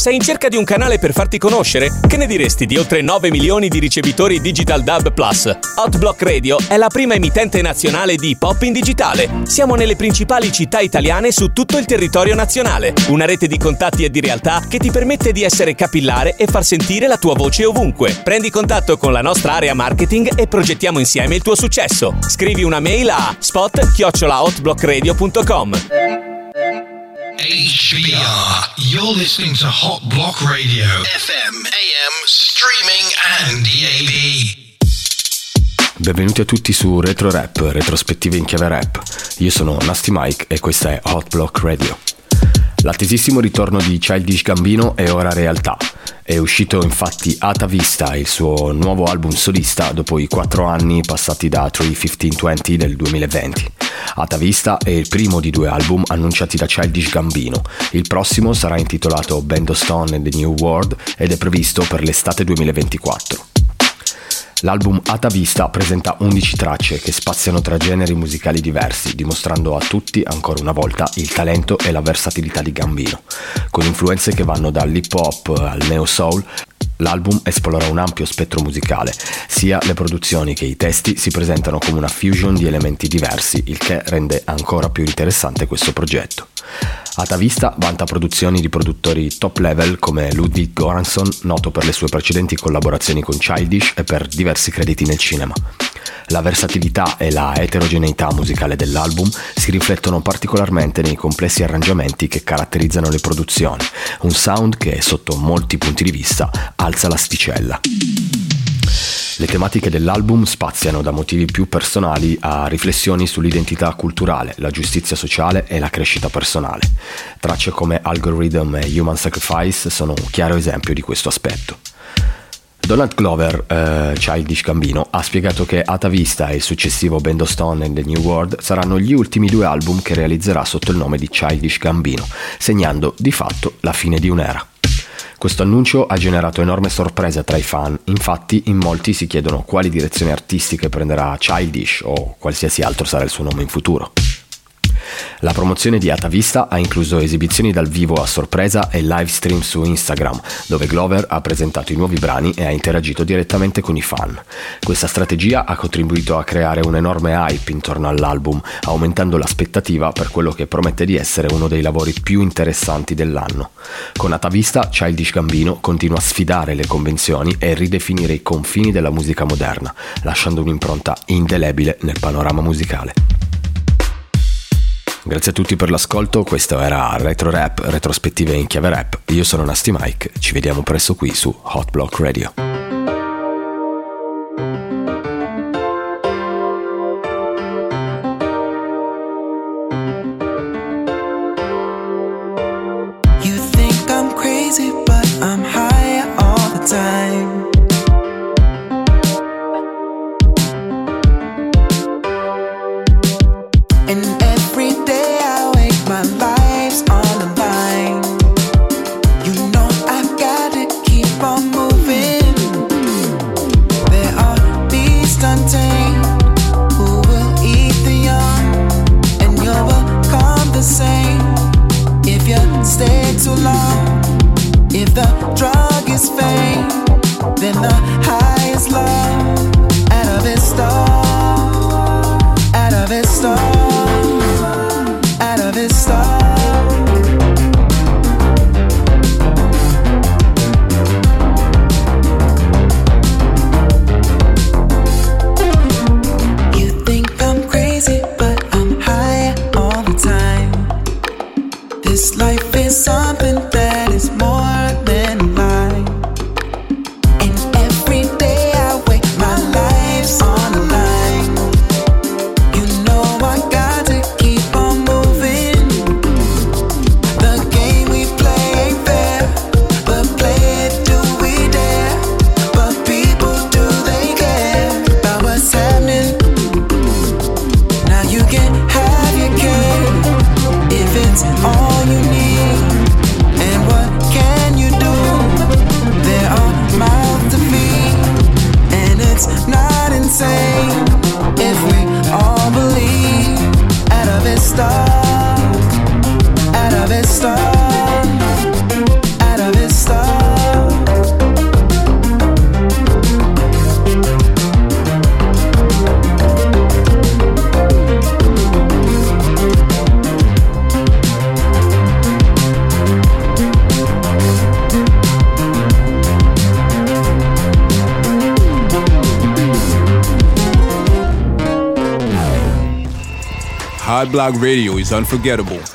Sei in cerca di un canale per farti conoscere? Che ne diresti di oltre 9 milioni di ricevitori Digital Dub Plus? Hotblock Radio è la prima emittente nazionale di pop in digitale. Siamo nelle principali città italiane su tutto il territorio nazionale. Una rete di contatti e di realtà che ti permette di essere capillare e far sentire la tua voce ovunque. Prendi contatto con la nostra area marketing e progettiamo insieme il tuo successo. Scrivi una mail a spot@hotblockradio.com. HBR, you're listening to Hot Block Radio, FM, AM, streaming and DAB. Benvenuti a tutti su Retro Rap, retrospettive in chiave rap. Io sono Nasty Mike e questa è Hot Block Radio. L'attesissimo ritorno di Childish Gambino è ora realtà. È uscito infatti Ata Vista, il suo nuovo album solista, dopo i 4 anni passati da 3-15-20 del 2020. Ata Vista è il primo di 2 album annunciati da Childish Gambino. Il prossimo sarà intitolato Band of Stone and the New World ed è previsto per l'estate 2024. L'album Ata Vista presenta 11 tracce che spaziano tra generi musicali diversi, dimostrando a tutti, ancora una volta, il talento e la versatilità di Gambino. Con influenze che vanno dall'hip hop al neo soul, l'album esplora un ampio spettro musicale. Sia le produzioni che i testi si presentano come una fusion di elementi diversi, il che rende ancora più interessante questo progetto. Ata Vista vanta produzioni di produttori top level come Ludwig Göransson, noto per le sue precedenti collaborazioni con Childish e per diversi crediti nel cinema. La versatilità e la eterogeneità musicale dell'album si riflettono particolarmente nei complessi arrangiamenti che caratterizzano le produzioni, un sound che, sotto molti punti di vista, alza l'asticella. Le tematiche dell'album spaziano da motivi più personali a riflessioni sull'identità culturale, la giustizia sociale e la crescita personale. Tracce come Algorithm e Human Sacrifice sono un chiaro esempio di questo aspetto. Donald Glover, Childish Gambino, ha spiegato che Ata Vista e il successivo Band of Stone and the New World saranno gli ultimi 2 album che realizzerà sotto il nome di Childish Gambino, segnando di fatto la fine di un'era. Questo annuncio ha generato enorme sorpresa tra i fan, infatti in molti si chiedono quali direzioni artistiche prenderà Childish o qualsiasi altro sarà il suo nome in futuro. La promozione di Ata Vista ha incluso esibizioni dal vivo a sorpresa e live stream su Instagram, dove Glover ha presentato i nuovi brani e ha interagito direttamente con i fan. Questa strategia ha contribuito a creare un enorme hype intorno all'album, aumentando l'aspettativa per quello che promette di essere uno dei lavori più interessanti dell'anno. Con Ata Vista, Childish Gambino continua a sfidare le convenzioni e ridefinire i confini della musica moderna, lasciando un'impronta indelebile nel panorama musicale. Grazie a tutti per l'ascolto, questo era Retro Rap, retrospettive in chiave rap. Io sono Nasty Mike, ci vediamo presto qui su Hot Block Radio. You think I'm crazy, but I'm high all the time. Stay too long. If the drug is fame, then the high is love. Ata Vista, Ata Vista, Ata Vista. This life is something that is more than life. And every Hot Block Radio is unforgettable.